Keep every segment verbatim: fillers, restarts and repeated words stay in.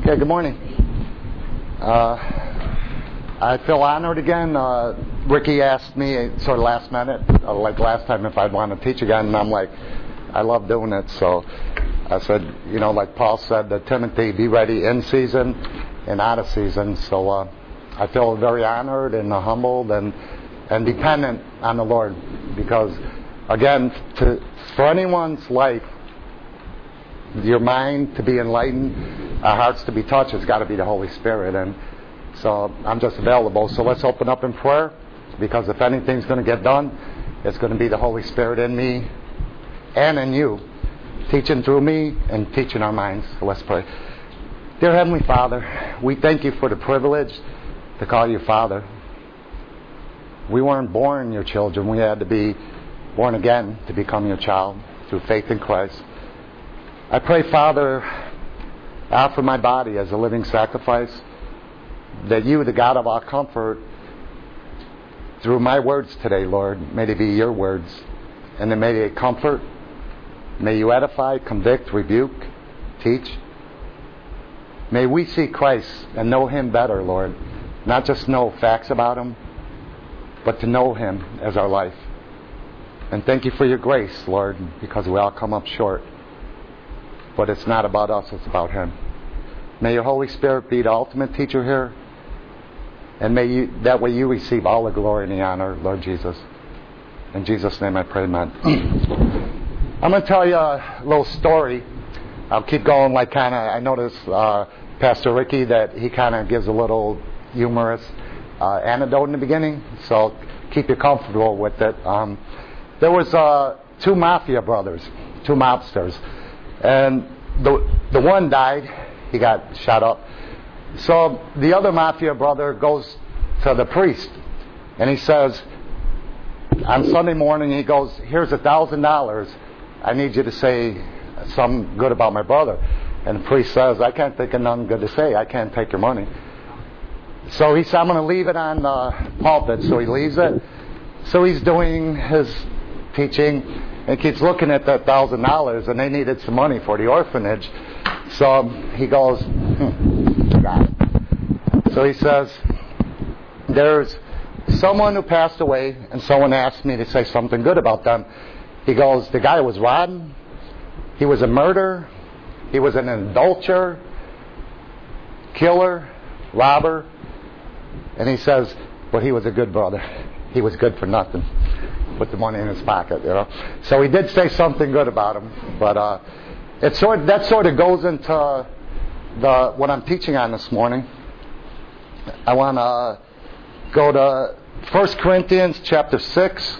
Yeah, good morning. Uh, I feel honored again. Uh, Ricky asked me sort of last minute, uh, like last time, if I'd want to teach again, and I'm like, I love doing it. So I said, you know, like Paul said to Timothy, be ready in season and out of season. So uh, I feel very honored and humbled and and dependent on the Lord, because again, to, for anyone's life, your mind to be enlightened, our hearts to be touched, it's got to be the Holy Spirit. And so I'm just available. So let's open up in prayer, because if anything's going to get done, it's going to be the Holy Spirit in me and in you, teaching through me and teaching our minds. So let's pray. Dear Heavenly Father, we thank you for the privilege to call you Father. We weren't born your children. We had to be born again to become your child through faith in Christ. I pray, Father, I offer my body as a living sacrifice, that you, the God of our comfort, through my words today, Lord, may they be your words, and then may they comfort, may you edify, convict, rebuke, teach. May we see Christ and know him better, Lord, not just know facts about him, but to know him as our life. And thank you for your grace, Lord, because we all come up short. But it's not about us, it's about him. May your Holy Spirit be the ultimate teacher here. And may you, that way you receive all the glory and the honor, Lord Jesus. In Jesus' name I pray, amen. I'm going to tell you a little story. I'll keep going like kind of, I noticed uh, Pastor Ricky that he kind of gives a little humorous uh, anecdote in the beginning. So keep you comfortable with it. Um, there was uh, two mafia brothers, two mobsters. And the the one died. He got shot up. So the other mafia brother goes to the priest, and he says, on Sunday morning, he goes, here's a thousand dollars. I need you to say something good about my brother. And the priest says, I can't think of nothing good to say. I can't take your money. So he said, I'm going to leave it on the pulpit. So he leaves it. So he's doing his teaching and keeps looking at that thousand dollars, and they needed some money for the orphanage. So he goes, hmm, got it. So he says, there's someone who passed away, and someone asked me to say something good about them. He goes, the guy was rotten. He was a murderer. He was an adulterer, killer, robber. And he says, but he was a good brother. He was good for nothing. Put the money in his pocket, you know. So he did say something good about him, but uh, it sort of, that sort of goes into the what I'm teaching on this morning. I want to go to First Corinthians chapter six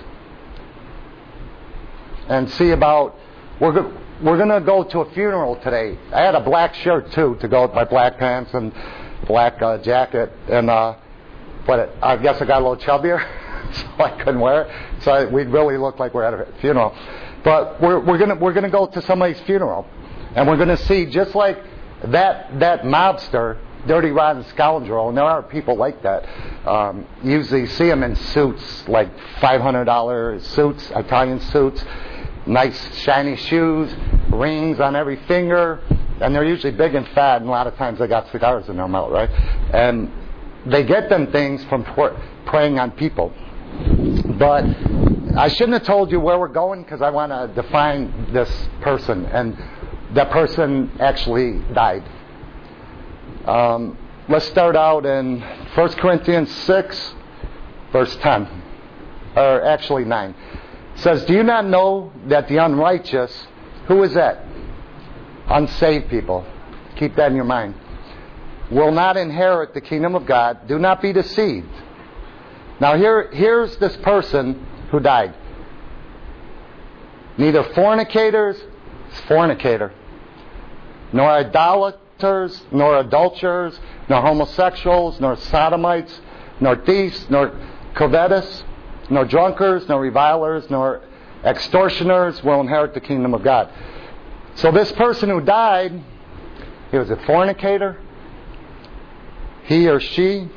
and see about we're go, we're going to go to a funeral today. I had a black shirt too to go with my black pants and black uh, jacket, and uh, but it, I guess I got a little chubbier. So I couldn't wear it. So I, we really looked like we're at a funeral. But we're we're gonna we're gonna go to somebody's funeral, and we're gonna see just like that that mobster, dirty, rotten scoundrel. And there are people like that. Um, usually see them in suits, like five hundred dollar suits, Italian suits, nice shiny shoes, rings on every finger, and they're usually big and fat. And a lot of times they got cigars in their mouth, right? And they get them things from preying on people. But I shouldn't have told you where we're going, because I want to define this person. And that person actually died. Um, let's start out in First Corinthians six, verse ten. Or actually nine. It says, do you not know that the unrighteous, who is that? Unsaved people. Keep that in your mind. Will not inherit the kingdom of God. Do not be deceived. Now here, here's this person who died. Neither fornicators, fornicator, nor idolaters, nor adulterers, nor homosexuals, nor sodomites, nor thieves, nor covetous, nor drunkards, nor revilers, nor extortioners will inherit the kingdom of God. So this person who died, he was a fornicator. He or she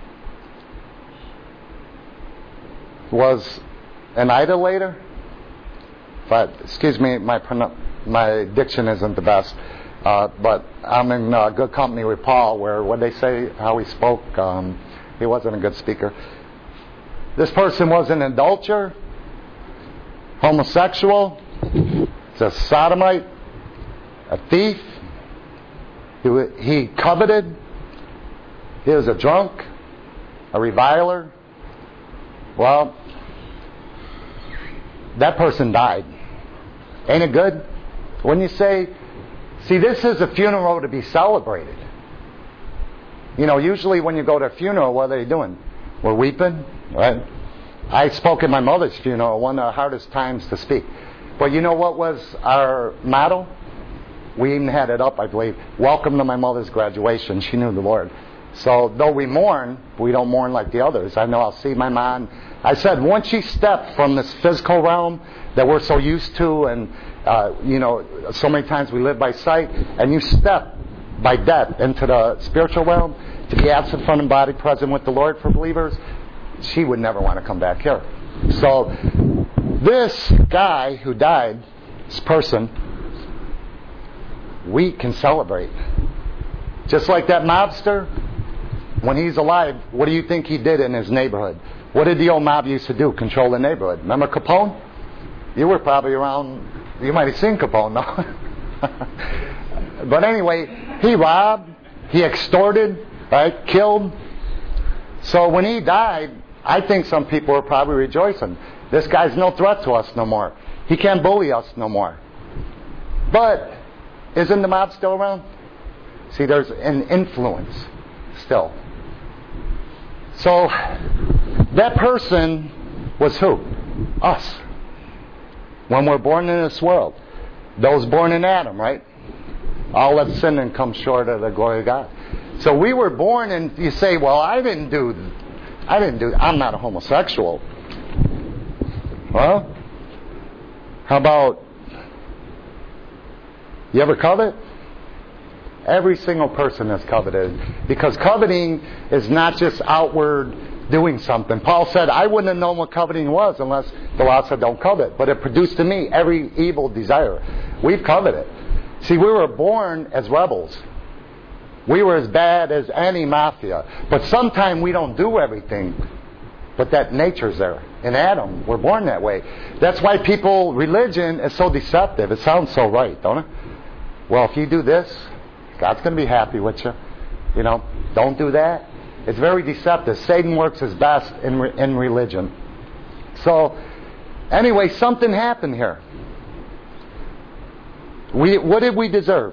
was an idolater. But excuse me, my my diction isn't the best. Uh, but I'm in uh, good company with Paul, where what they say, how he spoke, um, he wasn't a good speaker. This person was an adulterer, homosexual, he's a sodomite, a thief, he, he coveted, he was a drunk, a reviler. Well, that person died. Ain't it good? When you say, see, this is a funeral to be celebrated. You know, usually when you go to a funeral, what are they doing? We're weeping, right? I spoke at my mother's funeral, one of the hardest times to speak. But you know what was our motto? We even had it up, I believe. Welcome to my mother's graduation. She knew the Lord. So though we mourn, we don't mourn like the others. I know I'll see my mom. I said, once she stepped from this physical realm that we're so used to, and uh, you know, so many times we live by sight, and you step by death into the spiritual realm, to be absent from the body, present with the Lord for believers, she would never want to come back here. So this guy who died, this person, we can celebrate. Just like that mobster, when he's alive, what do you think he did in his neighborhood? What did the old mob used to do? Control the neighborhood. Remember Capone? You were probably around, you might have seen Capone, no? But anyway, he robbed, he extorted, right? Killed. So when he died, I think some people were probably rejoicing. This guy's no threat to us no more. He can't bully us no more. But isn't the mob still around? See, there's an influence still. So that person was who? Us. When we're born in this world. Those born in Adam, right? All have sinned and come short of the glory of God. So we were born, and you say, well, I didn't do, I didn't do, I'm not a homosexual. Well, how about, you ever covet? Every single person has coveted. Because coveting is not just outward doing something. Paul said, I wouldn't have known what coveting was unless the law said don't covet. But it produced in me every evil desire. We've coveted. See, we were born as rebels. We were as bad as any mafia. But sometimes we don't do everything. But that nature's there. In Adam, we're born that way. That's why people, religion is so deceptive. It sounds so right, don't it? Well, if you do this, God's going to be happy with you. You know, don't do that. It's very deceptive. Satan works his best in re- in religion. So, anyway, something happened here. We what did we deserve?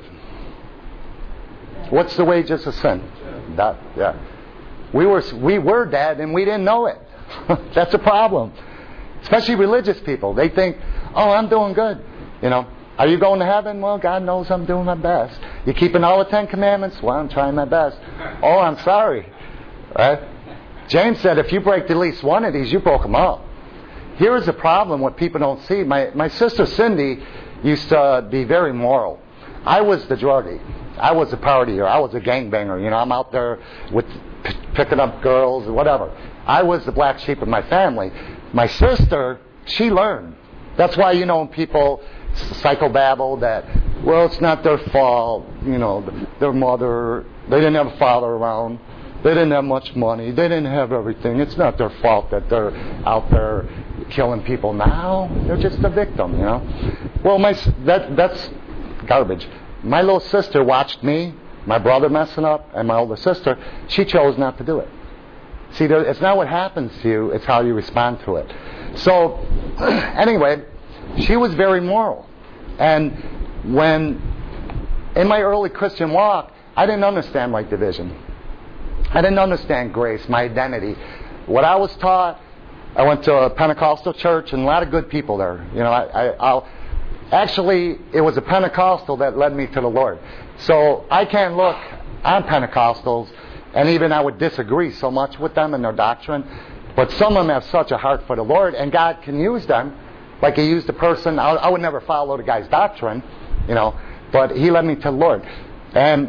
What's the wages of sin? That, yeah. We were we were dead and we didn't know it. That's a problem. Especially religious people. They think, oh, I'm doing good. You know, are you going to heaven? Well, God knows I'm doing my best. You keeping all the Ten Commandments? Well, I'm trying my best. Oh, I'm sorry. Right? James said, if you break at least one of these, you broke them all. Here is the problem, what people don't see. My my sister Cindy used to be very moral. I was the druggie. I was a partier. I was a gangbanger. You know, I'm out there with p- picking up girls, whatever. I was the black sheep of my family. My sister, she learned. That's why, you know, people psychobabble that, well, it's not their fault. You know, their mother, they didn't have a father around. They didn't have much money. They didn't have everything. It's not their fault that they're out there killing people now. They're just a victim, you know. Well, my that that's garbage. My little sister watched me, my brother messing up, and my older sister. She chose not to do it. See, there, it's not what happens to you, it's how you respond to it. So, anyway, she was very moral. And when, in my early Christian walk, I didn't understand right division. I didn't understand grace, my identity. What I was taught, I went to a Pentecostal church and a lot of good people there. You know, I, I, I'll, actually, it was a Pentecostal that led me to the Lord. So I can't look on Pentecostals, and even I would disagree so much with them and their doctrine. But some of them have such a heart for the Lord, and God can use them. Like He used the person, I, I would never follow the guy's doctrine, you know, but He led me to the Lord. And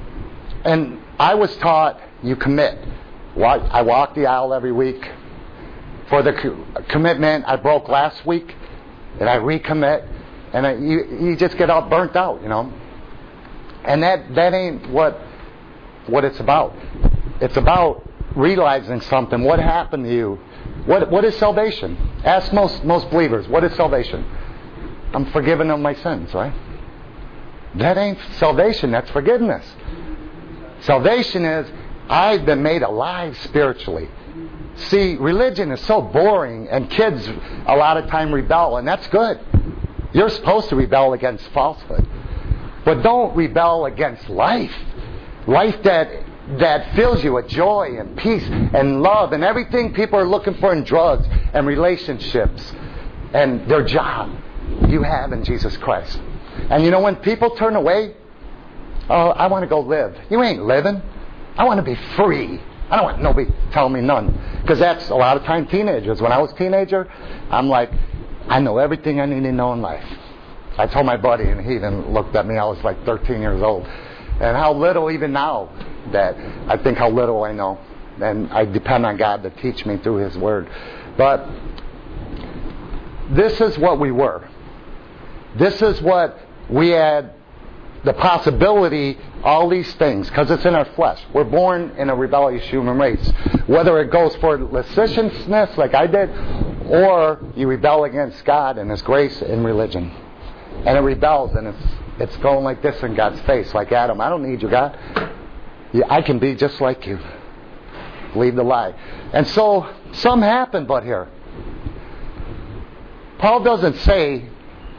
and I was taught, you commit. I walk the aisle every week. For the co- commitment, I broke last week, and I recommit, and I, you, you just get all burnt out, you know. And that, that ain't what what it's about. It's about realizing something. What happened to you? What what is salvation? Ask most most believers, what is salvation? I'm forgiven of my sins, right? That ain't salvation, that's forgiveness. Salvation is, I've been made alive spiritually. See, religion is so boring, and kids a lot of time rebel, and that's good. You're supposed to rebel against falsehood. But don't rebel against life. Life that that fills you with joy and peace and love and everything people are looking for in drugs and relationships and their job you have in Jesus Christ. And you know, when people turn away, oh, I want to go live. You ain't living. I want to be free. I don't want nobody telling me none. Because that's a lot of time teenagers. When I was a teenager, I'm like, I know everything I need to know in life. I told my buddy, and he even looked at me. I was like thirteen years old. And how little, even now, that I think how little I know. And I depend on God to teach me through His Word. But this is what we were. This is what we had the possibility, all these things, because it's in our flesh. We're born in a rebellious human race. Whether it goes for licentiousness, like I did, or you rebel against God and His grace in religion. And it rebels, and it's it's going like this in God's face, like Adam. I don't need you, God. Yeah, I can be just like you. Leave the lie. And so, some happen but here. Paul doesn't say,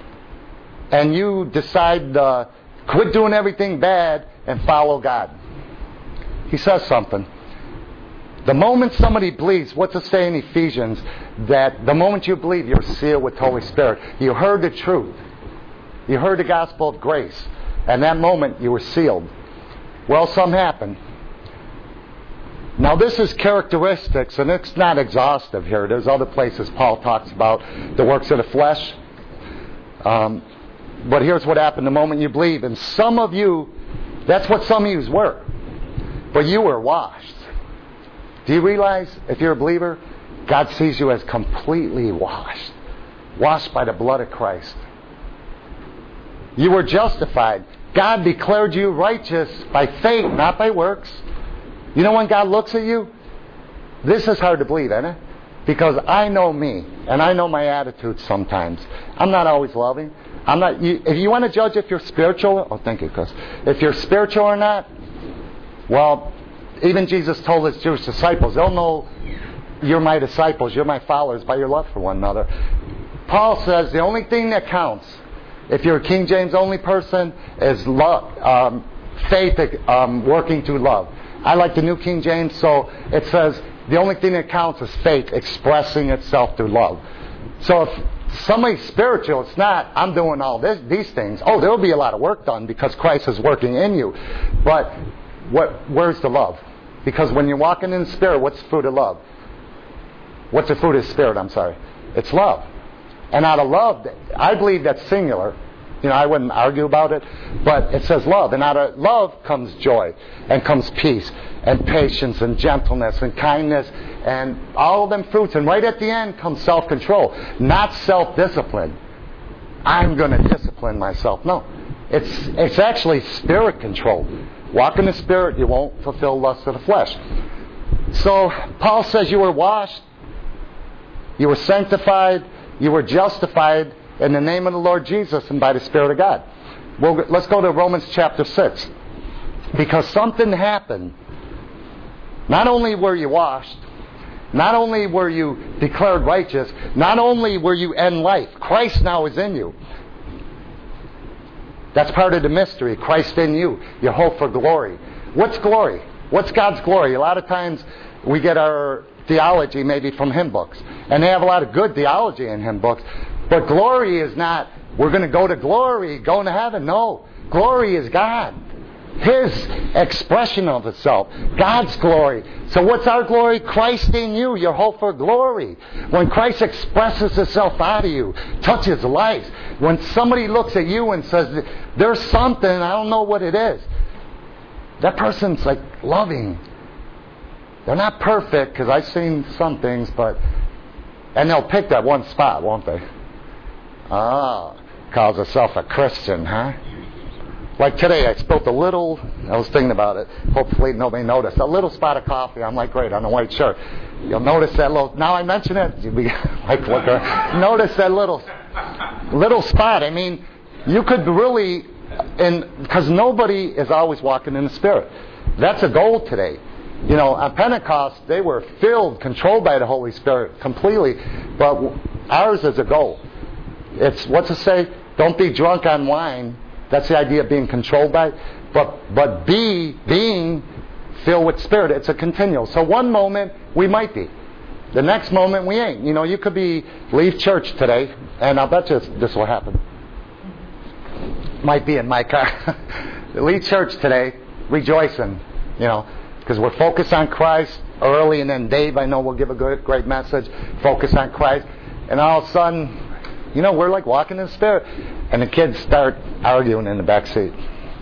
and you decide uh, quit doing everything bad and follow God. He says something. The moment somebody believes, what's it say in Ephesians? That the moment you believe, you're sealed with the Holy Spirit. You heard the truth. You heard the gospel of grace. And that moment you were sealed. Well, some happen. Now this is characteristics, and it's not exhaustive here. There's other places Paul talks about the works of the flesh. Um, but here's what happened the moment you believe. And some of you, that's what some of you were. But you were washed. Do you realize, if you're a believer, God sees you as completely washed. Washed by the blood of Christ. You were justified. God declared you righteous by faith, not by works. You know when God looks at you? This is hard to believe, isn't it? Because I know me, and I know my attitude sometimes. I'm not always loving. I'm not. You, if you want to judge if you're spiritual, oh, thank you, Chris. If you're spiritual or not, well, even Jesus told His Jewish disciples, they'll know you're my disciples, you're my followers by your love for one another. Paul says the only thing that counts, if you're a King James only person, is love, um, faith um, working through love. I like the New King James, so it says the only thing that counts is faith expressing itself through love. So if somebody's spiritual, it's not, I'm doing all this, these things. Oh, there will be a lot of work done because Christ is working in you. But what? Where's the love? Because when you're walking in the Spirit, what's the fruit of love? What's the fruit of the Spirit? I'm sorry. It's love. And out of love, I believe that's singular. You know, I wouldn't argue about it. But it says love. And out of love comes joy. And comes peace. And patience. And gentleness. And kindness. And all of them fruits. And right at the end comes self-control. Not self-discipline. I'm going to discipline myself. No. It's, it's actually spirit control. Walk in the Spirit. You won't fulfill lust of the flesh. So, Paul says you were washed. You were sanctified. You were justified in the name of the Lord Jesus and by the Spirit of God. Well, let's go to Romans chapter six. Because something happened. Not only were you washed, not only were you declared righteous, not only were you in life, Christ now is in you. That's part of the mystery. Christ in you. Your hope for glory. What's glory? What's God's glory? A lot of times we get our theology maybe from hymn books. And they have a lot of good theology in hymn books. But glory is not, we're going to go to glory, going to heaven. No. Glory is God. His expression of itself. God's glory. So what's our glory? Christ in you, your hope for glory. When Christ expresses Himself out of you, touches lives. When somebody looks at you and says, there's something, I don't know what it is. That person's like loving. They're not perfect, because I've seen some things, but... And they'll pick that one spot, won't they? Ah, calls herself a Christian, huh? Like today, I spilled a little, I was thinking about it, hopefully nobody noticed, a little spot of coffee. I'm like, great, on a white shirt. You'll notice that little, now I mention it, you'll be like, look, notice that little, little spot. I mean, you could really, and because nobody is always walking in the Spirit. That's a goal today. You know, on Pentecost, they were filled, controlled by the Holy Spirit completely, but ours is a goal. It's, what's it say? Don't be drunk on wine. That's the idea of being controlled by. But but be being filled with Spirit. It's a continual. So one moment we might be. The next moment we ain't. You know, you could be leave church today, and I'll bet you this will happen. Might be in my car. Leave church today, rejoicing. You know, because we're focused on Christ early, and then Dave, I know, will give a good, great message. Focus on Christ, and all of a sudden, you know, we're like walking in the Spirit, and the kids start arguing in the back seat.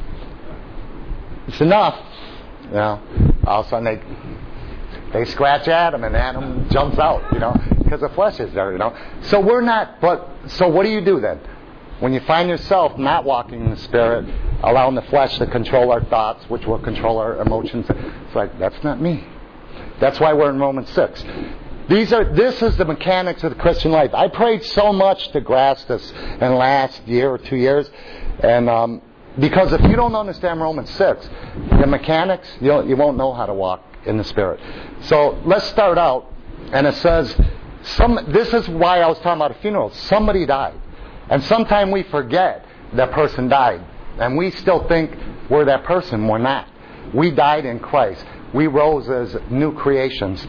It's enough, you know. All of a sudden they they scratch Adam, and Adam jumps out, you know, because the flesh is there, you know. So we're not. But so what do you do then? When you find yourself not walking in the Spirit, allowing the flesh to control our thoughts, which will control our emotions, it's like, that's not me. That's why we're in Romans six. These are. This is the mechanics of the Christian life. I prayed so much to grasp this in the last year or two years, and um, because if you don't understand Romans six, the mechanics, you you won't know how to walk in the Spirit. So let's start out, and it says, some. This is why I was talking about a funeral. Somebody died, and sometimes we forget that person died, and we still think we're that person. We're not. We died in Christ. We rose as new creations.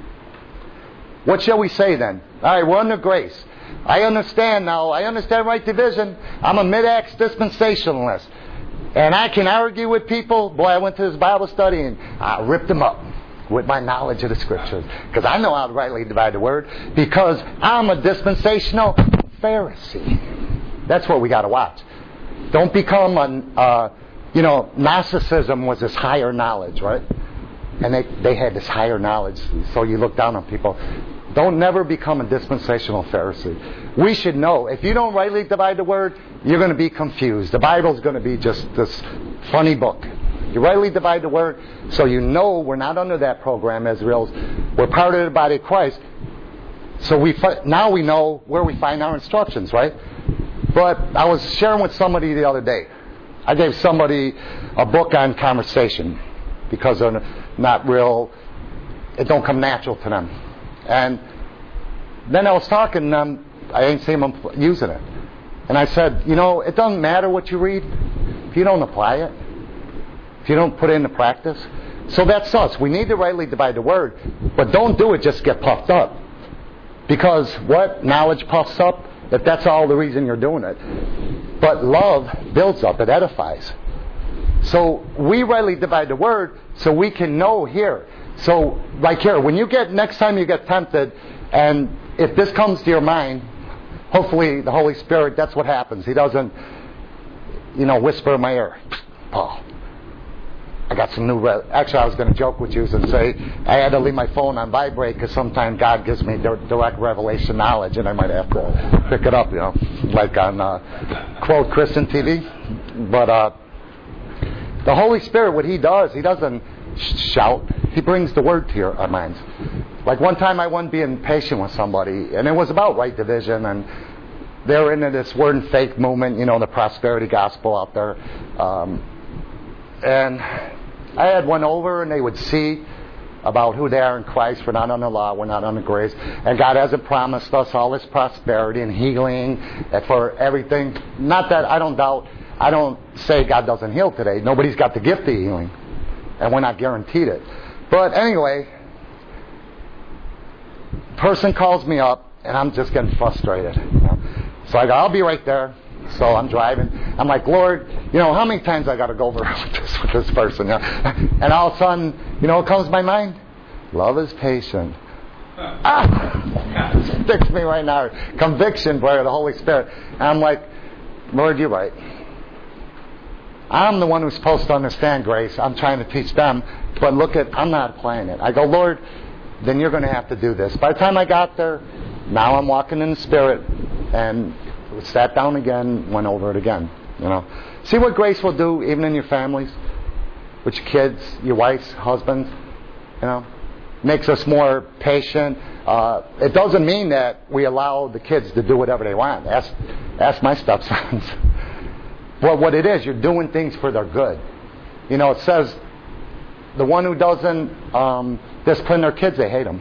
What shall we say then? All right, we're under grace. I understand now. I understand right division. I'm a mid-acts dispensationalist. And I can argue with people. Boy, I went to this Bible study and I ripped them up with my knowledge of the Scriptures. Because I know how to rightly divide the Word. Because I'm a dispensational Pharisee. That's what we got to watch. Don't become a, uh, you know, Gnosticism was this higher knowledge, right? And they, they had this higher knowledge. So you look down on people. Don't never become a dispensational Pharisee. We should know. If you don't rightly divide the Word, you're going to be confused. The Bible's going to be just this funny book. You rightly divide the Word, so you know we're not under that program as Israel's. We're part of the body of Christ. So we now we know where we find our instructions, right? But I was sharing with somebody the other day. I gave somebody a book on conversation because they're not real, it don't come natural to them. And then I was talking to them, I ain't seen them using it. And I said, you know, it doesn't matter what you read if you don't apply it, if you don't put it into practice. So that's us. We need to rightly divide the Word, but don't do it just get puffed up. Because what? Knowledge puffs up, if that's all the reason you're doing it. But love builds up, it edifies. So we rightly divide the Word so we can know here. So, like here, when you get, next time you get tempted, and if this comes to your mind, hopefully the Holy Spirit, that's what happens. He doesn't, you know, whisper in my ear, Paul, I got some new, re-. Actually, I was going to joke with you and say, I had to leave my phone on vibrate because sometimes God gives me direct revelation knowledge, and I might have to pick it up, you know, like on, uh, quote, Christian T V. But, uh, the Holy Spirit, what He does, He doesn't shout. He brings the Word to your our minds. Like one time I wasn't being patient with somebody, and it was about right division, and they were into this Word and Faith movement, you know, the prosperity gospel out there. Um, and I had one over, and they would see about who they are in Christ. We're not under law, we're not under grace. And God hasn't promised us all this prosperity and healing and for everything. Not that I don't doubt, I don't say God doesn't heal today. Nobody's got the gift of healing. And we're not guaranteed it. But anyway, person calls me up, and I'm just getting frustrated. You know? So I go, I'll be right there. So I'm driving. I'm like, Lord, you know, how many times I got to go over with this, with this person? You know? And all of a sudden, you know what comes to my mind? Love is patient. Ah! Sticks me right now. Conviction, boy, of the Holy Spirit. And I'm like, Lord, you're right. I'm the one who's supposed to understand grace. I'm trying to teach them. But look at, I'm not applying it. I go, Lord, then you're going to have to do this. By the time I got there, now I'm walking in the Spirit, and sat down again, went over it again. You know. See what grace will do even in your families, with your kids, your wives, husbands. You know, makes us more patient. Uh, it doesn't mean that we allow the kids to do whatever they want. Ask, ask my stepsons. Well, what it is, you're doing things for their good. You know, it says the one who doesn't um, discipline their kids, they hate them.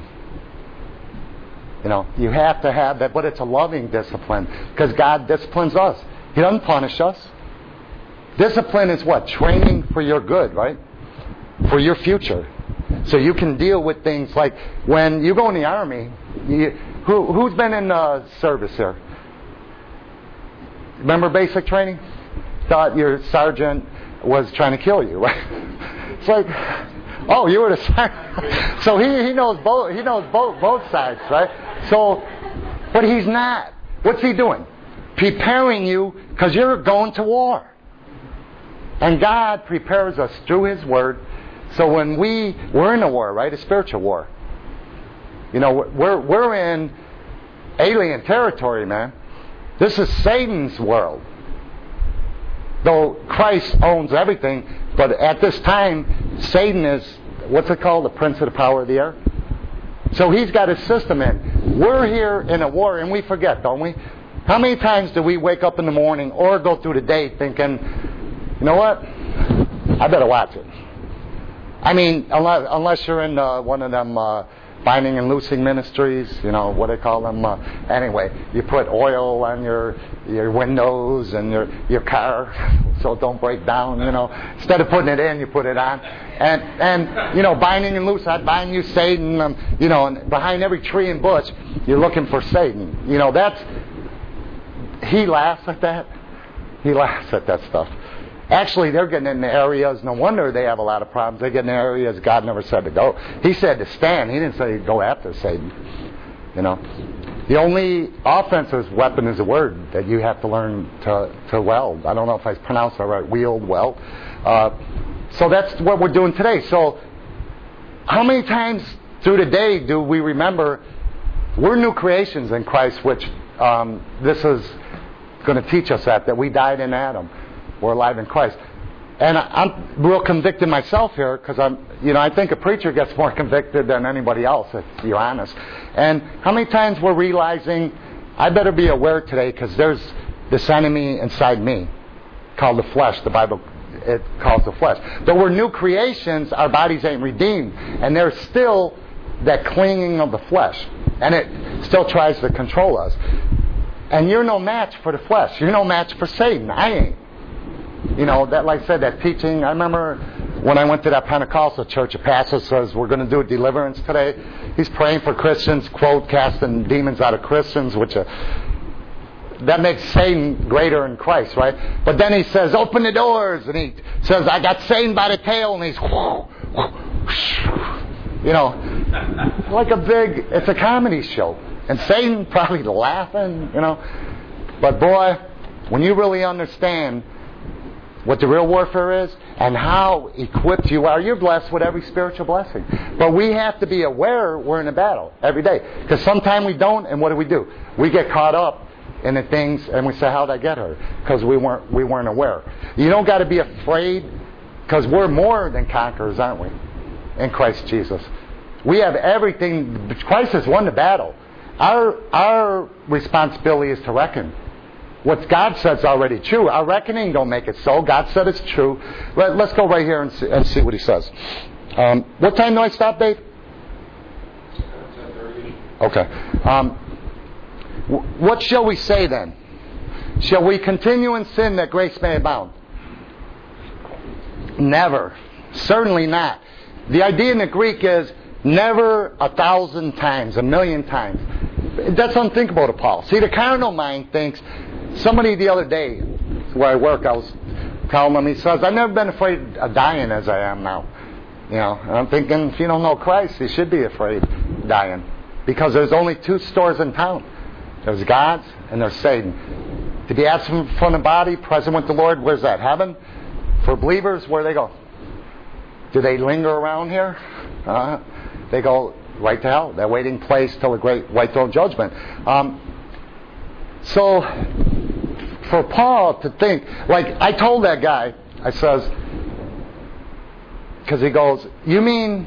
You know, you have to have that, but it's a loving discipline because God disciplines us. He doesn't punish us. Discipline is what? Training for your good, right? For your future. So you can deal with things like when you go in the Army, you, who, who's been in uh, service here? Remember basic training? Thought your sergeant was trying to kill you, right? It's like, oh, you were the sergeant. So he, he knows both. He knows both both sides, right? So, but he's not. What's he doing? Preparing you because you're going to war. And God prepares us through His Word. So when we we're in a war, right? A spiritual war. You know, we're we're in alien territory, man. This is Satan's world. Though Christ owns everything, but at this time, Satan is, what's it called? The prince of the power of the air. So he's got his system in. We're here in a war, and we forget, don't we? How many times do we wake up in the morning or go through the day thinking, you know what? I better watch it. I mean, unless, unless you're in uh, one of them uh, binding and loosing ministries, you know, what they call them. Uh, anyway, you put oil on your your windows and your your car so it don't break down, you know. Instead of putting it in, you put it on. And, and you know, binding and loose, I bind you, Satan. Um, you know, and behind every tree and bush, you're looking for Satan. You know, that's... He laughs at that. He laughs at that stuff. Actually, they're getting in the areas, no wonder they have a lot of problems. They get in the areas God never said to go. He said to stand. He didn't say go after Satan. You know, the only offensive weapon is a word that you have to learn to, to weld. I don't know if I pronounced that right. Wield, weld. Uh, so that's what we're doing today. So how many times through the day do we remember we're new creations in Christ, which um, this is going to teach us that, that we died in Adam. We're alive in Christ. And I'm real convicted myself here because I'm, you know, I think a preacher gets more convicted than anybody else, if you're honest. And how many times we're realizing, I better be aware today because there's this enemy inside me called the flesh. The Bible, it calls the flesh. Though we're new creations, our bodies ain't redeemed. And there's still that clinging of the flesh. And it still tries to control us. And you're no match for the flesh. You're no match for Satan. I ain't. You know, that, like I said, that teaching, I remember when I went to that Pentecostal church, a pastor says, we're going to do a deliverance today. He's praying for Christians, quote, casting demons out of Christians, which uh, that makes Satan greater in Christ, right? But then he says, open the doors, and he says, I got Satan by the tail, and he's, whoo, whoo, you know, like a big, it's a comedy show. And Satan probably laughing, you know. But boy, when you really understand what the real warfare is and how equipped you are, you're blessed with every spiritual blessing. But we have to be aware we're in a battle every day. Because sometimes we don't, and what do we do? We get caught up in the things and we say, how'd I get her? Because we weren't, we weren't aware. You don't got to be afraid because we're more than conquerors, aren't we? In Christ Jesus. We have everything. Christ has won the battle. Our, our responsibility is to reckon. What God said is already true. Our reckoning don't make it so. God said it's true. Let, let's go right here and see, and see what He says. Um, what time do I stop, Dave? Okay. Um, w- what shall we say then? Shall we continue in sin that grace may abound? Never. Certainly not. The idea in the Greek is never a thousand times, a million times. That's unthinkable to Paul. See, the carnal mind thinks. Somebody the other day, where I work, I was telling him, he says, I've never been afraid of dying as I am now. You know, and I'm thinking, if you don't know Christ, you should be afraid of dying. Because there's only two stores in town. There's God's and there's Satan. To be absent from the body, present with the Lord, where's that? Heaven? For believers, where do they go? Do they linger around here? Uh, they go right to hell. They're waiting place till the great white throne judgment. Um, So, for Paul to think, like I told that guy, I says, because he goes, you mean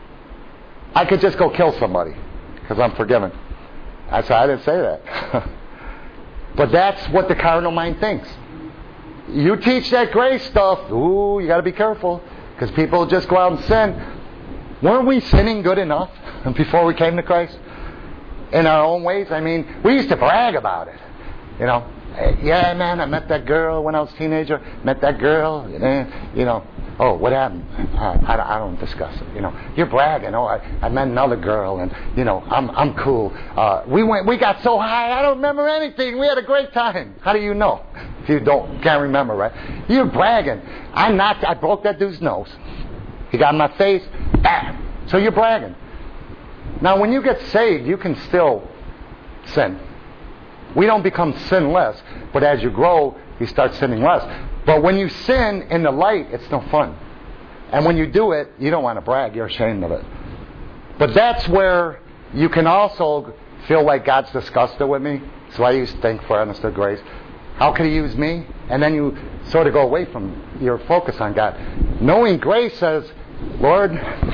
I could just go kill somebody because I'm forgiven? I said, I didn't say that. But that's what the carnal mind thinks. You teach that grace stuff, ooh, you got to be careful, because people just go out and sin. Weren't we sinning good enough before we came to Christ? In our own ways? I mean, we used to brag about it. You know, yeah, man, I met that girl when I was a teenager. Met that girl, you know. Oh, what happened? Uh, I, I don't discuss it. You know, you're bragging. Oh, I, I met another girl, and you know, I'm I'm cool. Uh, we went, we got so high, I don't remember anything. We had a great time. How do you know if you don't can't remember, right? You're bragging. I knocked, I broke that dude's nose. He got in my face. Bam. So you're bragging. Now, when you get saved, you can still sin. We don't become sinless, but as you grow, you start sinning less. But when you sin in the light, it's no fun. And when you do it, you don't want to brag. You're ashamed of it. But that's where you can also feel like God's disgusted with me. So I used to think for honest of grace, how could He use me? And then you sort of go away from your focus on God. Knowing grace says, Lord,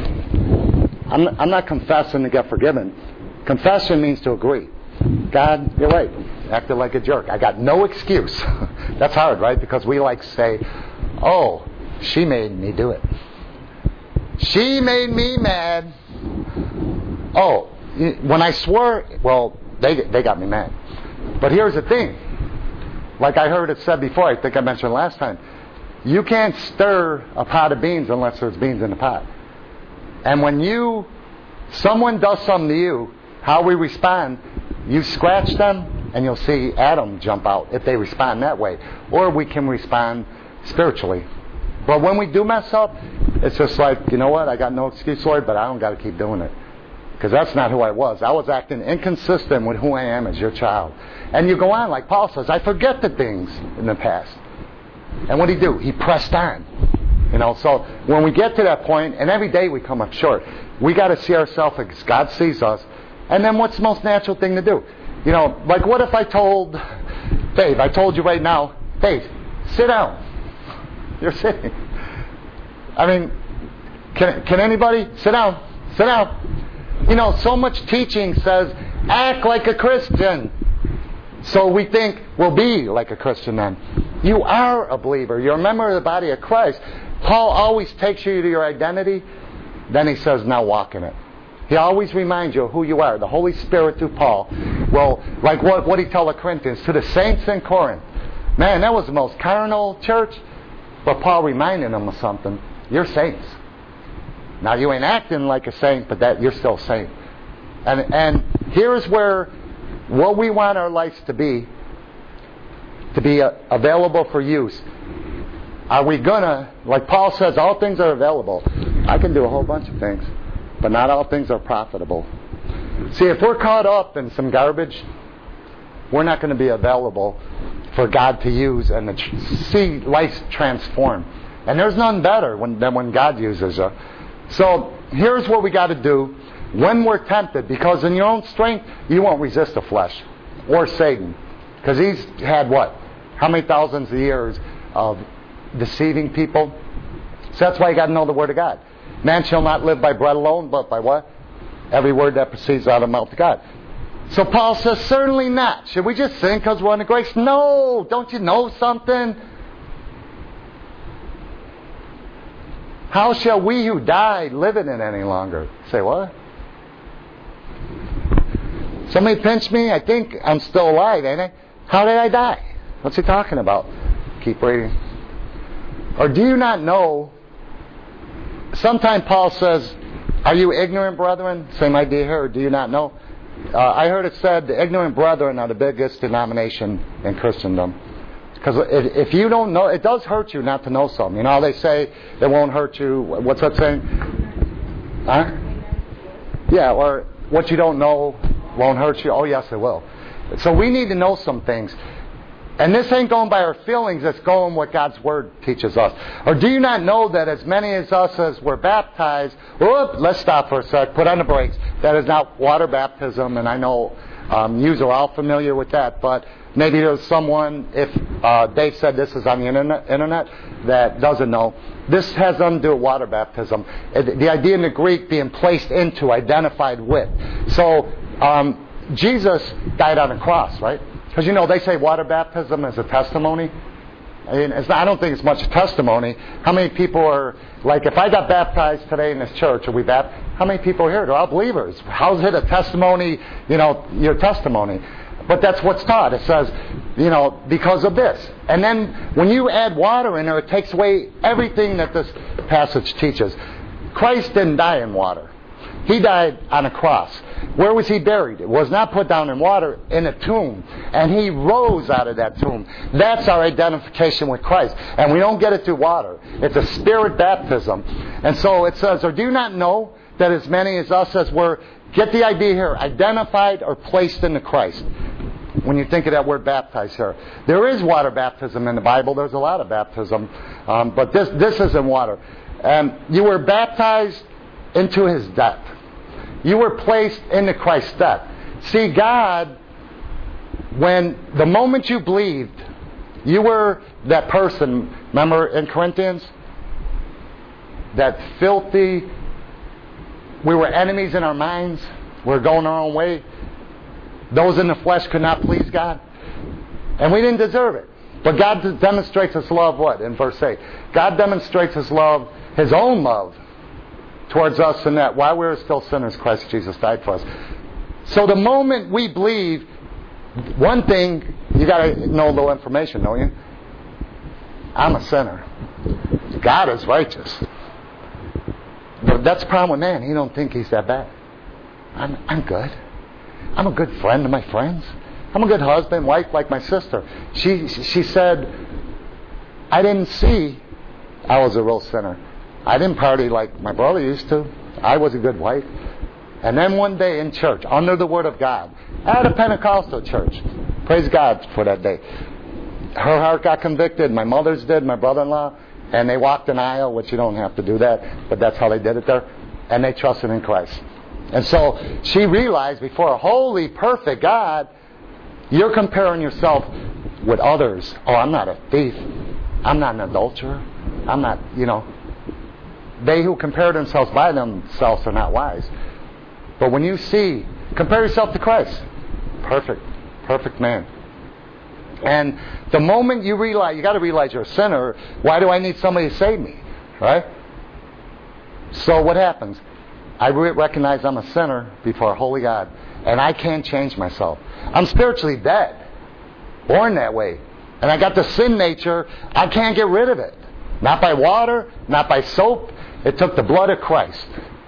I'm, I'm not confessing to get forgiven. Confession means to agree. God, you're right. Acted like a jerk. I got no excuse. That's hard, right? Because we like to say, oh, she made me do it. She made me mad. Oh, when I swore, well, they they got me mad. But here's the thing. Like I heard it said before, I think I mentioned last time, you can't stir a pot of beans unless there's beans in the pot. And when you, someone does something to you, how we respond, you scratch them, and you'll see Adam jump out if they respond that way. Or we can respond spiritually. But when we do mess up, it's just like, you know what, I got no excuse, Lord, but I don't got to keep doing it. Because that's not who I was. I was acting inconsistent with who I am as your child. And you go on, like Paul says, I forget the things in the past. And what did he do? He pressed on. You know, so when we get to that point, and every day we come up short, we got to see ourselves as God sees us. And then what's the most natural thing to do? You know, like what if I told Dave, I told you right now, Dave, sit down. You're sitting. I mean, can can anybody sit down? Sit down. You know, so much teaching says, act like a Christian. So we think, we'll be like a Christian then. You are a believer. You're a member of the body of Christ. Paul always takes you to your identity. Then he says, now walk in it. He always reminds you of who you are. The Holy Spirit through Paul. Well, like what what he told the Corinthians, to the saints in Corinth. Man, that was the most carnal church. But Paul reminded them of something. You're saints. Now you ain't acting like a saint, but that you're still a saint. And and here's where what we want our lives to be, to be uh, available for use. Are we gonna, like Paul says, all things are available. I can do a whole bunch of things, but not all things are profitable. See, if we're caught up in some garbage, we're not going to be available for God to use and to see life transform. And there's none better when, than when God uses you. So here's what we got to do when we're tempted, because in your own strength, you won't resist the flesh or Satan. Because he's had what? How many thousands of years of deceiving people? So that's why you got to know the Word of God. Man shall not live by bread alone, but by what? Every word that proceeds out of the mouth of God. So Paul says, certainly not. Should we just sin because we're under grace? No! Don't you know something? How shall we who died live in it any longer? Say what? Somebody pinched me? I think I'm still alive, ain't I? How did I die? What's he talking about? Keep reading. Or do you not know? Sometimes Paul says, are you ignorant, brethren? Same idea here. Or do you not know? Uh, I heard it said the ignorant brethren are the biggest denomination in Christendom. Because if you don't know, it does hurt you not to know something. You know how they say it won't hurt you. What's that saying? Huh? Yeah, or what you don't know won't hurt you. Oh, yes, it will. So we need to know some things. And this ain't going by our feelings, it's going what God's Word teaches us. Or do you not know that as many as us as were baptized, whoop, let's stop for a sec, put on the brakes. That is not water baptism, and I know um, you are all familiar with that. But maybe there's someone, if uh, Dave said this is on the internet, internet, that doesn't know. This has nothing to do with water baptism. The idea in the Greek being placed into, identified with. So um, Jesus died on a cross, right? Because, you know, they say water baptism is a testimony. I mean, it's not, I don't think it's much testimony. How many people are, like, if I got baptized today in this church, are we baptized? How many people are here? They're all believers. How's it a testimony, you know, your testimony? But that's what's taught. It says, you know, because of this. And then when you add water in there, it takes away everything that this passage teaches. Christ didn't die in water. He died on a cross. Where was he buried? It was not put down in water, in a tomb. And he rose out of that tomb. That's our identification with Christ. And we don't get it through water. It's a spirit baptism. And so it says, or do you not know that as many as us as were, get the idea here, identified or placed into Christ. When you think of that word baptized here. There is water baptism in the Bible. There's a lot of baptism. Um, but this, this isn't water. Um, you were baptized into his death. You were placed into Christ's death. See, God, when the moment you believed, you were that person, remember in Corinthians? That filthy, we were enemies in our minds. We were going our own way. Those in the flesh could not please God. And we didn't deserve it. But God demonstrates his love, what? In verse eight. God demonstrates his love, his own love, towards us in that while we were still sinners, Christ Jesus died for us. So the moment we believe, one thing, you got to know a little information, don't you? I'm a sinner. God is righteous. But that's the problem with man. He don't think he's that bad. I'm, I'm good. I'm a good friend to my friends. I'm a good husband, wife, like my sister. She, she said, I didn't see I was a real sinner. I didn't party like my brother used to. I was a good wife. And then one day in church, under the Word of God, at a Pentecostal church, praise God for that day, her heart got convicted, my mother's did, my brother-in-law, and they walked an aisle, which you don't have to do that, but that's how they did it there, and they trusted in Christ. And so she realized before a holy, perfect God, you're comparing yourself with others. Oh, I'm not a thief. I'm not an adulterer. I'm not, you know. They who compare themselves by themselves are not wise. But when you see, compare yourself to Christ. Perfect. Perfect man. And the moment you realize, you got to realize you're a sinner. Why do I need somebody to save me? Right? So what happens? I recognize I'm a sinner before a holy God. And I can't change myself. I'm spiritually dead. Born that way. And I got the sin nature. I can't get rid of it. Not by water. Not by soap. It took the blood of Christ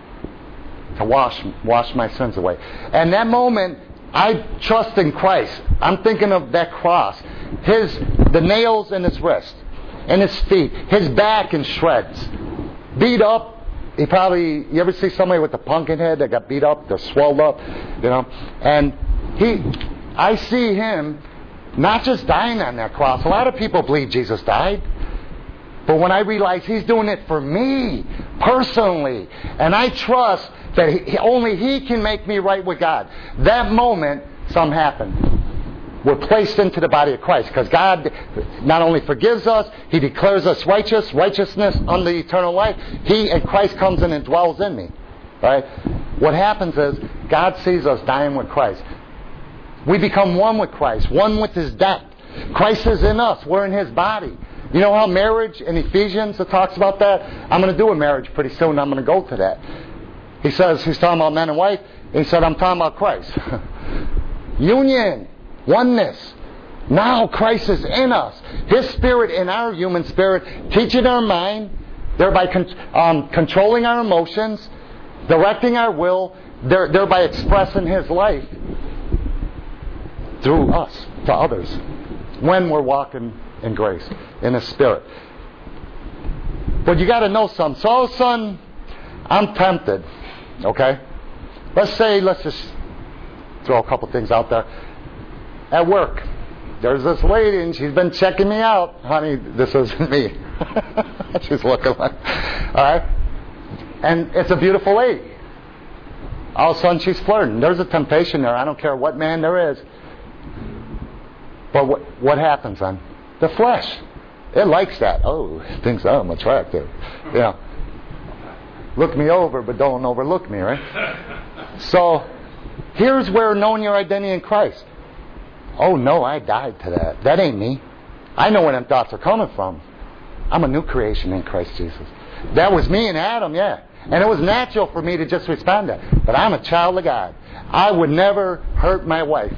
to wash wash my sins away. And that moment, I trust in Christ. I'm thinking of that cross. His the nails in his wrist, in his feet, his back in shreds, beat up. He probably, you ever see somebody with a pumpkin head that got beat up, they're swelled up, you know? And he, I see him not just dying on that cross. A lot of people believe Jesus died. But when I realize he's doing it for me, personally, and I trust that he, only he can make me right with God, that moment, something happened. We're placed into the body of Christ because God not only forgives us, he declares us righteous, righteousness unto eternal life. He and Christ comes in and dwells in me. Right? What happens is God sees us dying with Christ. We become one with Christ, one with his death. Christ is in us. We're in his body. You know how marriage in Ephesians it talks about that? I'm going to do a marriage pretty soon. I'm going to go to that. He says, he's talking about man and wife. He said, I'm talking about Christ. Union. Oneness. Now Christ is in us. His spirit in our human spirit, teaching our mind, thereby con- um, controlling our emotions, directing our will, thereby expressing his life through us to others when we're walking in grace, in the spirit. But you got to know something. So all of a sudden, I'm tempted. Okay? Let's say, let's just throw a couple things out there. At work, there's this lady and she's been checking me out. Honey, this isn't me. She's looking like, all right? And it's a beautiful lady. All of a sudden she's flirting. There's a temptation there. I don't care what man there is. But what, what happens then? The flesh. It likes that. Oh, it thinks I'm attractive. You know, look me over, but don't overlook me, right? So, here's where knowing your identity in Christ. Oh, no, I died to that. That ain't me. I know where them thoughts are coming from. I'm a new creation in Christ Jesus. That was me and Adam, yeah. And it was natural for me to just respond to that. But I'm a child of God. I would never hurt my wife,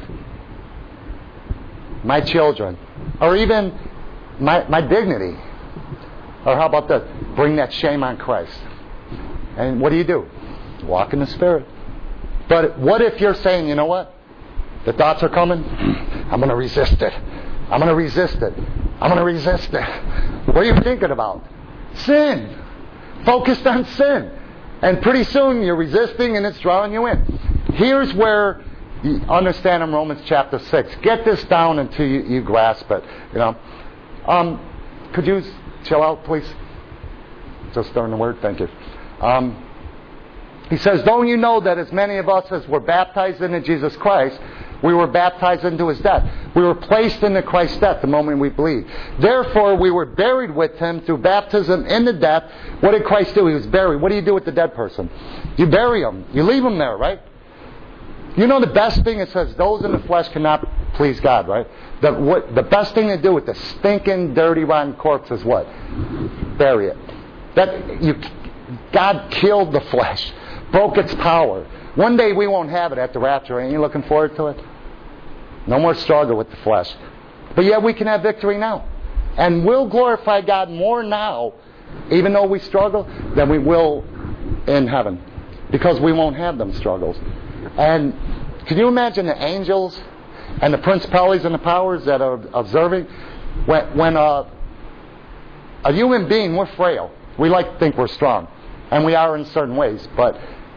my children, or even my, my dignity. Or how about this? Bring that shame on Christ. And what do you do? Walk in the Spirit. But what if you're saying, you know what? The thoughts are coming. I'm going to resist it. I'm going to resist it. I'm going to resist it. What are you thinking about? Sin. Focused on sin. And pretty soon you're resisting and it's drawing you in. Here's where you understand in Romans chapter six. Get this down until you, you grasp it. You know, um, could you chill out, please? Just during the word. Thank you. Um, he says, don't you know that as many of us as were baptized into Jesus Christ, we were baptized into His death. We were placed into Christ's death the moment we believed. Therefore, we were buried with Him through baptism into death. What did Christ do? He was buried. What do you do with the dead person? You bury him. You leave him there, right? You know the best thing, it says, those in the flesh cannot please God, right? The, what, the best thing to do with the stinking, dirty, rotten corpse is what? Bury it. That you, God killed the flesh, broke its power. One day we won't have it at the rapture. Ain't you looking forward to it? No more struggle with the flesh. But yet we can have victory now. And we'll glorify God more now, even though we struggle, than we will in heaven. Because we won't have them struggles. And can you imagine the angels and the principalities and the powers that are observing? When, when a, a human being, we're frail. We like to think we're strong. And we are in certain ways. But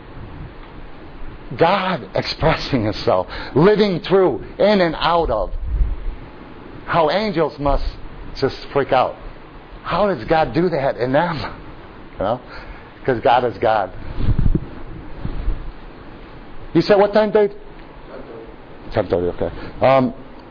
God expressing Himself, living through, in and out of. How angels must just freak out. How does God do that in them? You know? Because God is God. You said what time, Dave? ten thirty, okay. Um,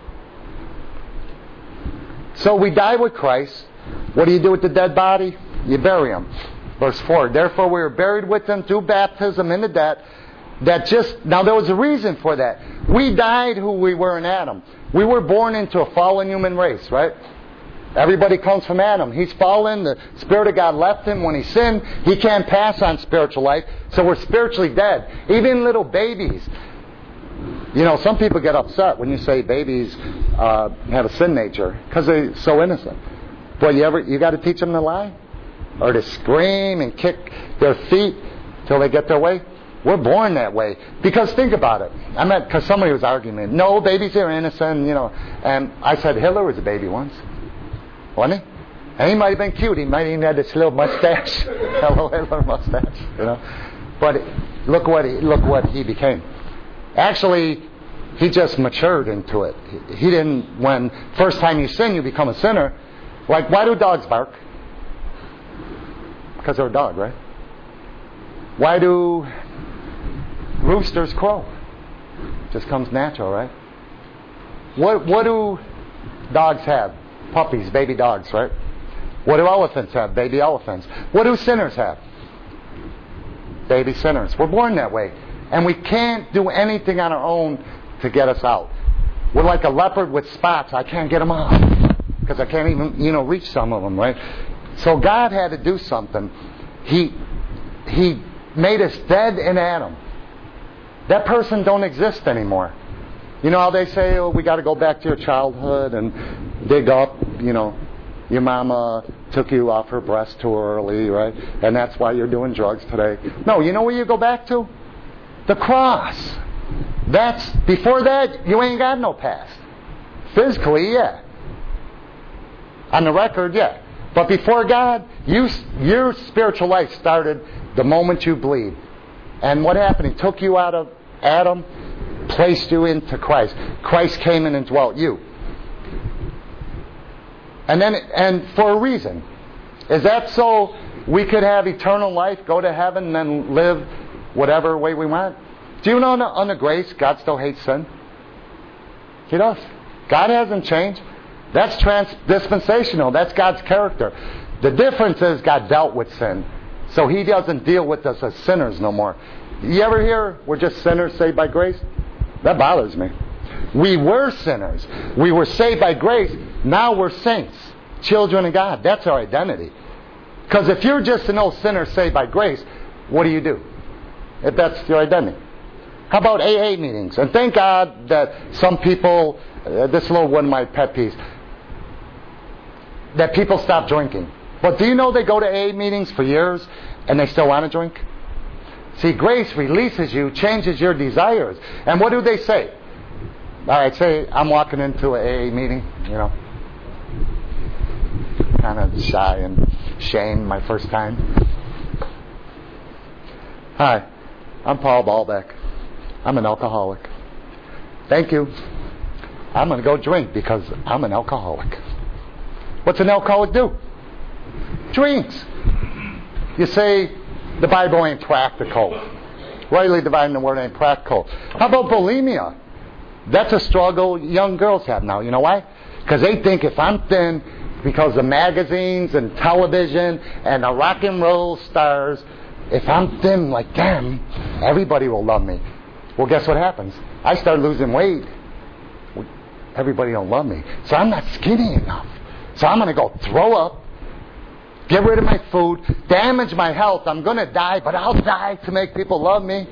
so we die with Christ. What do you do with the dead body? You bury him. Verse four, therefore we were buried with Him through baptism into death. That just, now there was a reason for that. We died who we were in Adam. We were born into a fallen human race, right? Everybody comes from Adam. He's fallen. The Spirit of God left him when he sinned. He can't pass on spiritual life. So we're spiritually dead. Even little babies. You know, some people get upset when you say babies uh, have a sin nature because they're so innocent. But you ever, you got to teach them to lie? Or to scream and kick their feet till they get their way? We're born that way. Because think about it. I meant, because somebody was arguing, no, babies are innocent, you know. And I said, Hitler was a baby once. Wasn't he? And he might have been cute. He might have even had this little mustache. Hello, Hitler mustache. You know. But look what he, look what he became. Actually, he just matured into it. He didn't, when first time you sin, you become a sinner. Like, why do dogs bark? Because they're a dog, right? Why do roosters crow? Just comes natural, right? What what do dogs have? Puppies, baby dogs, right? What do elephants have? Baby elephants. What do sinners have? Baby sinners. We're born that way. And we can't do anything on our own to get us out. We're like a leopard with spots. I can't get them off. Because I can't even, you know, reach some of them, right? So God had to do something. He He made us dead in Adam. That person don't exist anymore. You know how they say, oh, we got to go back to your childhood and dig up, you know, your mama took you off her breast too early, right? And that's why you're doing drugs today. No, you know where you go back to? The cross. That's, before that, you ain't got no past. Physically, yeah. On the record, yeah. But before God, you, your spiritual life started the moment you believed. And what happened? He took you out of Adam, placed you into Christ. Christ came in and dwelt you. And then, and for a reason. Is that so we could have eternal life, go to heaven, and then live whatever way we want? Do you know under grace, God still hates sin? He does. God hasn't changed. That's trans dispensational. That's God's character. The difference is God dealt with sin. So He doesn't deal with us as sinners no more. You ever hear we're just sinners saved by grace? That bothers me. We were sinners. We were saved by grace. Now we're saints, children of God. That's our identity. Because if you're just an old sinner saved by grace, what do you do? If that's your identity. How about A A meetings? And thank God that some people, uh, this is a little one of my pet peeves, that people stop drinking. But do you know they go to A A meetings for years and they still want to drink? See, grace releases you, changes your desires. And what do they say? All right, say I'm walking into an A A meeting, you know, kind of shy and shame my first time. Hi, I'm Paul Ballbeck. I'm an alcoholic. Thank you. I'm going to go drink because I'm an alcoholic. What's an alcoholic do? Drinks. You say the Bible ain't practical. Rightly dividing the word ain't practical. How about bulimia? That's a struggle young girls have now. You know why? Because they think if I'm thin, because of magazines and television and the rock and roll stars, if I'm thin like them, everybody will love me. Well, guess what happens? I start losing weight. Everybody don't love me. So I'm not skinny enough. So I'm going to go throw up, get rid of my food, damage my health. I'm going to die, but I'll die to make people love me.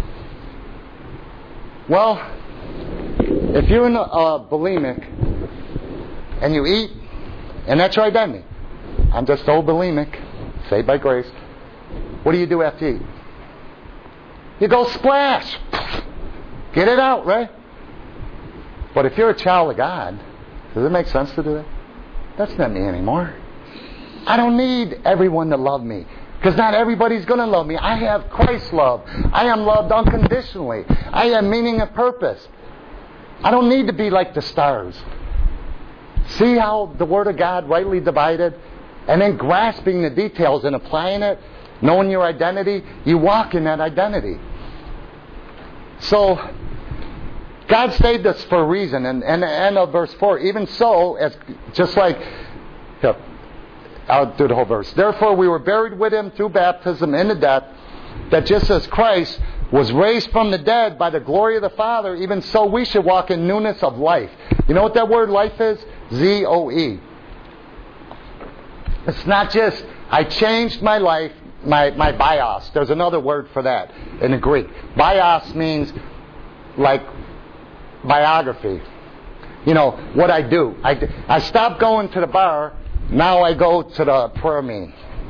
Well, if you're in a, a bulimic and you eat, and that's your identity, I'm just old bulimic, saved by grace. What do you do after you eat? You go splash. Get it out, right? But if you're a child of God, does it make sense to do that? That's not me anymore. I don't need everyone to love me. Because not everybody's going to love me. I have Christ's love. I am loved unconditionally. I have meaning and purpose. I don't need to be like the stars. See how the Word of God rightly divided? And then grasping the details and applying it, knowing your identity, you walk in that identity. So, God saved us for a reason. And, and the end of verse four, even so, as just like, here, I'll do the whole verse. Therefore we were buried with Him through baptism into death, that just as Christ was raised from the dead by the glory of the Father, even so we should walk in newness of life. You know what that word life is? Z O E. It's not just, I changed my life, my, my bios. There's another word for that in the Greek. Bios means like biography. You know, what I do. I, I stopped going to the bar, now I go to the prayer meeting.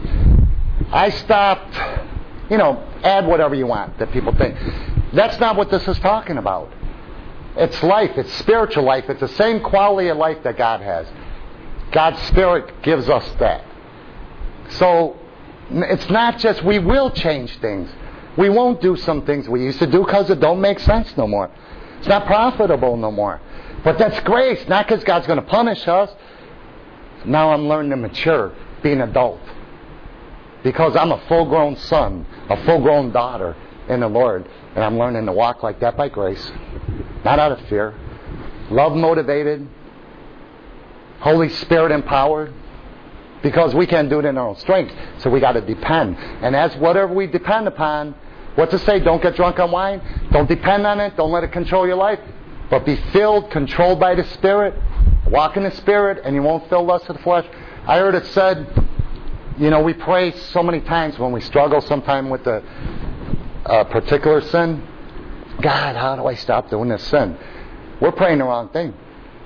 I stopped, you know, add whatever you want that people think. That's not what this is talking about. It's life. It's spiritual life. It's the same quality of life that God has. God's Spirit gives us that. So, it's not just we will change things. We won't do some things we used to do because it don't make sense no more. It's not profitable no more. But that's grace. Not because God's going to punish us. Now I'm learning to mature, be an adult. Because I'm a full-grown son, a full-grown daughter in the Lord. And I'm learning to walk like that by grace. Not out of fear. Love-motivated. Holy Spirit empowered. Because we can't do it in our own strength. So we got to depend. And as whatever we depend upon, what to say? Don't get drunk on wine. Don't depend on it. Don't let it control your life. But be filled, controlled by the Spirit. Walk in the Spirit and you won't feel lust of the flesh. I heard it said, you know, we pray so many times when we struggle sometime with a, a particular sin. God, how do I stop doing this sin? We're praying the wrong thing.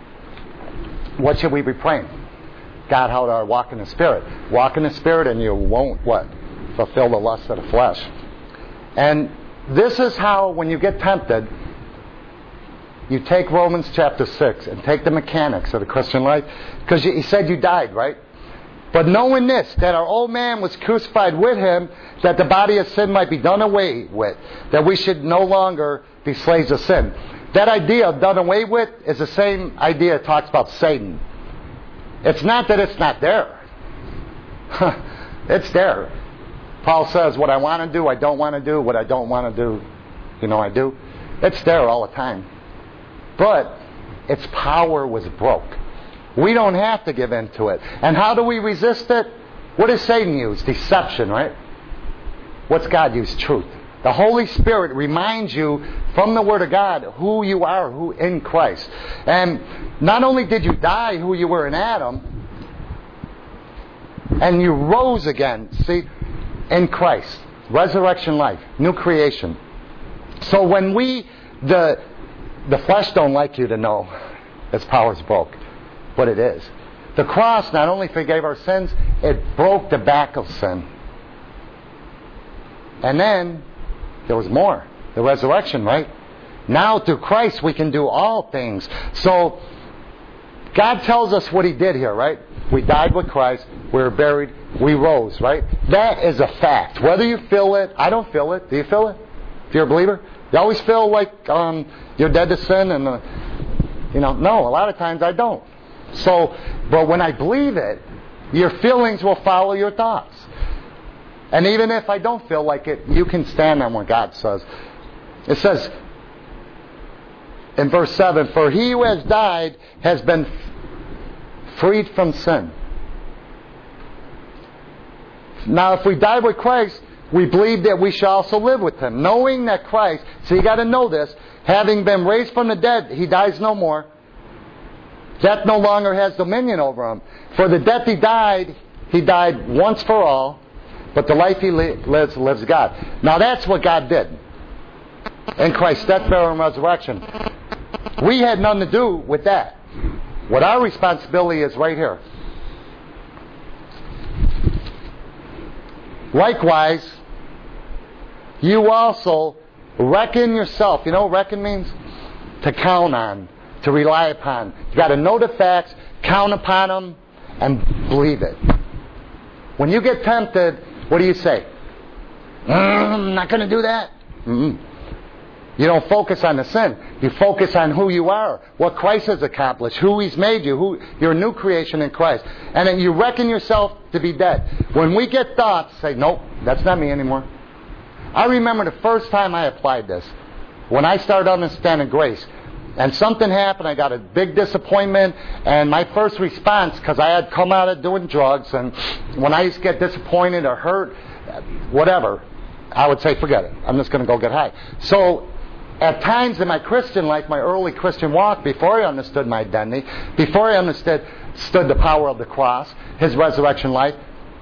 What should we be praying? God, how do I walk in the Spirit? Walk in the Spirit and you won't, what? Fulfill the lust of the flesh. And this is how, when you get tempted, you take Romans chapter six and take the mechanics of the Christian life. Because he said you died, right? But knowing this, that our old man was crucified with Him, that the body of sin might be done away with, that we should no longer be slaves of sin. That idea of done away with is the same idea it talks about Satan. It's not that it's not there. It's there. Paul says, what I want to do, I don't want to do. What I don't want to do, you know, I do. It's there all the time. But its power was broke. We don't have to give in to it. And how do we resist it? What does Satan use? Deception, right? What's God use? Truth. The Holy Spirit reminds you from the Word of God who you are, who in Christ. And not only did you die who you were in Adam, and you rose again, see, in Christ. Resurrection life, new creation. So when we, the the flesh don't like you to know its power's broke, but it is. The cross not only forgave our sins, it broke the back of sin. And then there was more. The resurrection, right? Now through Christ we can do all things. So God tells us what He did here, right? We died with Christ, we were buried, we rose, right? That is a fact. Whether you feel it, I don't feel it. Do you feel it? If you're a believer? You always feel like um, you're dead to sin and, uh, you know, no, a lot of times I don't. So, but when I believe it, your feelings will follow your thoughts. And even if I don't feel like it, you can stand on what God says. It says in verse seven, for he who has died has been freed from sin. Now if we die with Christ, we believe that we shall also live with Him. Knowing that Christ, so you got to know this, having been raised from the dead, He dies no more. Death no longer has dominion over Him. For the death He died, He died once for all, but the life He li- lives, lives God. Now that's what God did in Christ's death, burial, and resurrection. We had nothing to do with that. What our responsibility is right here. Likewise, you also reckon yourself. You know what reckon means? To count on, to rely upon. You got to know the facts, count upon them, and believe it. When you get tempted, what do you say? Mm, I'm not going to do that. Mm-mm. You don't focus on the sin. You focus on who you are, what Christ has accomplished, who He's made you, who you're a new creation in Christ. And then you reckon yourself to be dead. When we get thoughts, say, nope, that's not me anymore. I remember the first time I applied this, when I started understanding grace. And something happened, I got a big disappointment, and my first response, because I had come out of doing drugs, and when I used to get disappointed or hurt, whatever, I would say, forget it. I'm just going to go get high. So, at times in my Christian life, my early Christian walk, before I understood my identity, before I understood stood the power of the cross, His resurrection life,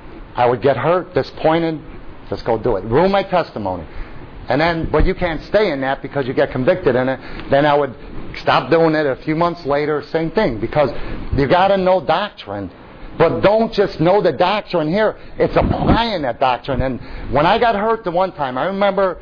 I would get hurt, disappointed, just go do it. Ruin my testimony. And then, but you can't stay in that because you get convicted in it. Then I would stop doing it. A few months later, same thing. Because you got to know doctrine. But don't just know the doctrine here. It's applying that doctrine. And when I got hurt the one time, I remember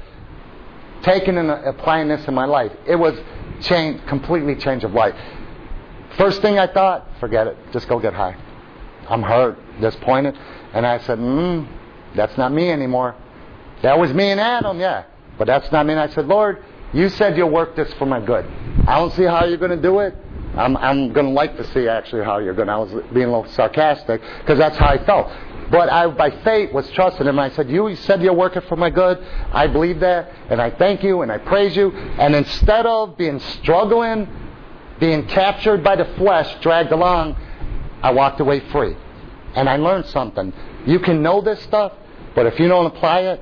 taking and applying this in my life. It was change, completely change of life. First thing I thought, forget it. Just go get high. I'm hurt, disappointed. And I said, mm, that's not me anymore. That was me and Adam, yeah. But that's not me. And I said, Lord, you said you'll work this for my good. I don't see how you're going to do it. I'm, I'm going to like to see actually how you're going to. I was being a little sarcastic because that's how I felt. But I, by faith, was trusting Him. I said, you said you'll work it for my good. I believe that. And I thank you and I praise you. And instead of being struggling, being captured by the flesh, dragged along, I walked away free. And I learned something. You can know this stuff, but if you don't apply it,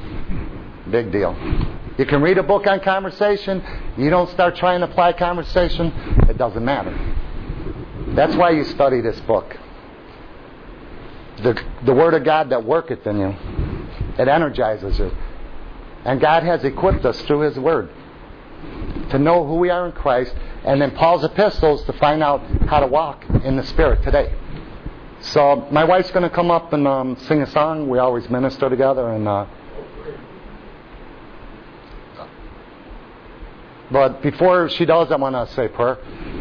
big deal. You can read a book on conversation. You don't start trying to apply conversation, it doesn't matter. That's why you study this book. The, the Word of God that worketh in you. It energizes you. And God has equipped us through His Word to know who we are in Christ, and then Paul's epistles to find out how to walk in the Spirit today. So my wife's going to come up and um, sing a song. We always minister together. and. Uh, But before she does, I want to say a prayer.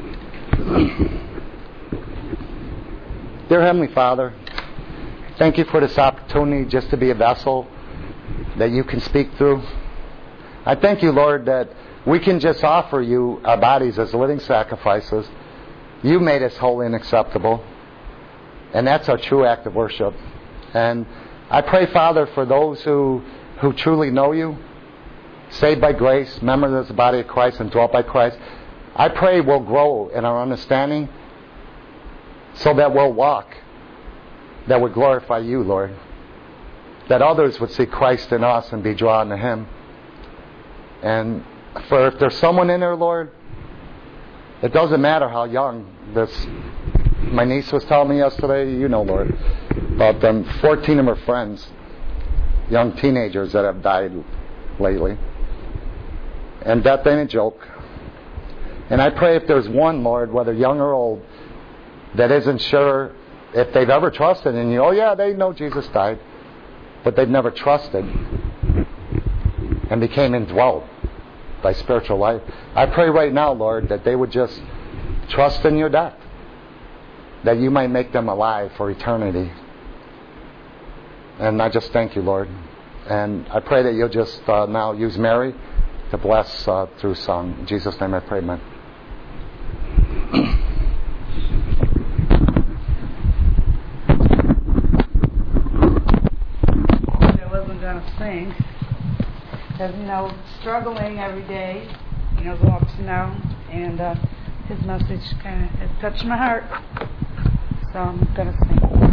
Dear Heavenly Father, thank you for this opportunity just to be a vessel that you can speak through. I thank you, Lord, that we can just offer you our bodies as living sacrifices. You made us holy and acceptable. And that's our true act of worship. And I pray, Father, for those who, who truly know you, saved by grace, members of the body of Christ, and dwelt by Christ. I pray we'll grow in our understanding so that we'll walk, that would glorify you, Lord. That others would see Christ in us and be drawn to Him. And for if there's someone in there, Lord, it doesn't matter how young. This, my niece was telling me yesterday, you know, Lord, about them, fourteen of her friends, young teenagers that have died lately. And death ain't a joke. And I pray if there's one, Lord, whether young or old, that isn't sure if they've ever trusted in you. Oh yeah, they know Jesus died, but they've never trusted and became indwelt by spiritual life. I pray right now, Lord, that they would just trust in your death, that you might make them alive for eternity. And I just thank you, Lord. And I pray that you'll just uh, now use Mary to bless uh, through song. In Jesus' name I pray, amen. I wasn't going to sing because, you know, struggling every day, you know, go ups and downs, and uh, his message kind of has touched my heart, so I'm going to sing.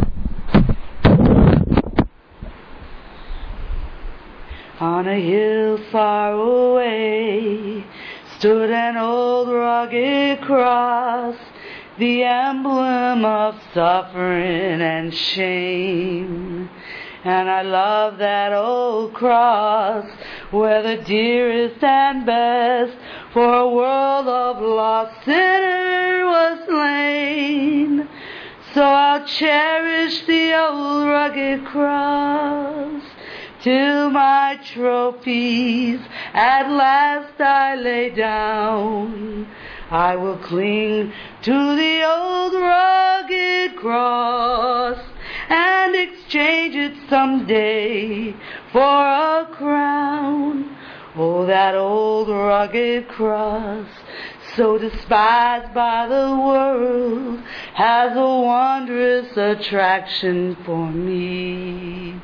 On a hill far away stood an old rugged cross, the emblem of suffering and shame. And I love that old cross where the dearest and best for a world of lost sinner was slain. So I'll cherish the old rugged cross till my trophies at last I lay down. I will cling to the old rugged cross and exchange it someday for a crown. Oh, that old rugged cross, so despised by the world, has a wondrous attraction for me.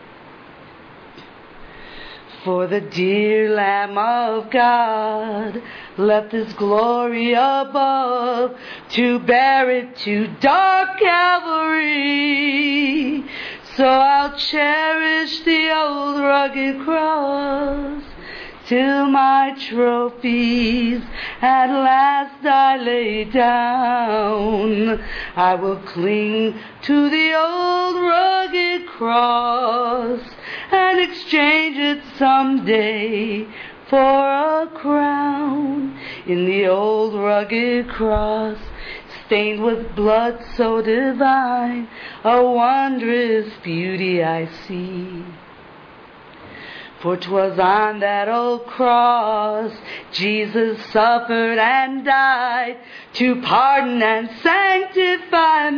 For the dear Lamb of God left His glory above to bear it to dark Calvary. So I'll cherish the old rugged cross till my trophies at last I lay down. I will cling to the old rugged cross and exchange it someday for a crown. In the old rugged cross, stained with blood so divine, a wondrous beauty I see. For 'twas on that old cross Jesus suffered and died to pardon and sanctify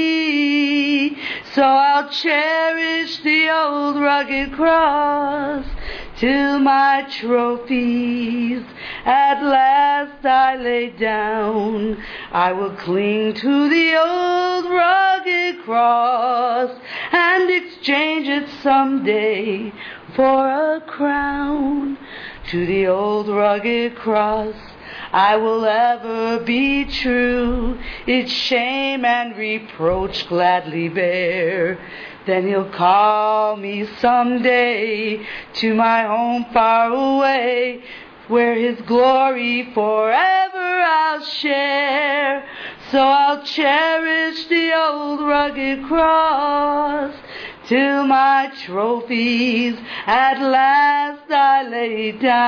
me. So I'll cherish the old rugged cross till my trophies at last I lay down. I will cling to the old rugged cross and exchange it someday for a crown. To the old rugged cross I will ever be true, its shame and reproach gladly bear. Then He'll call me someday to my home far away, where His glory forever I'll share. So I'll cherish the old rugged cross till my trophies at last I lay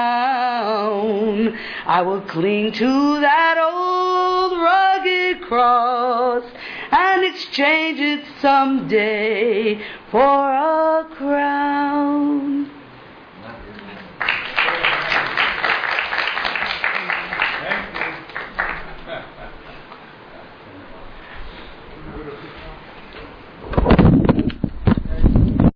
down. I will cling to that old rugged cross and exchange it someday for a crown.